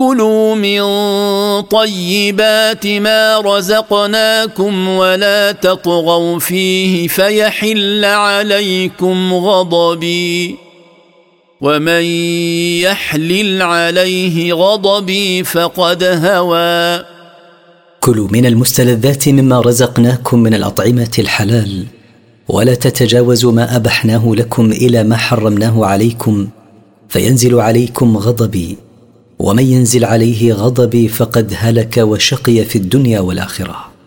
كلوا من طيبات ما رزقناكم ولا تطغوا فيه فيحل عليكم غضبي ومن يحلل عليه غضبي فقد هوى. كلوا من المستلذات مما رزقناكم من الأطعمة الحلال، ولا تتجاوزوا ما أبحناه لكم إلى ما حرمناه عليكم فينزل عليكم غضبي، ومن ينزل عليه غضبي فقد هلك وشقي في الدنيا والآخرة.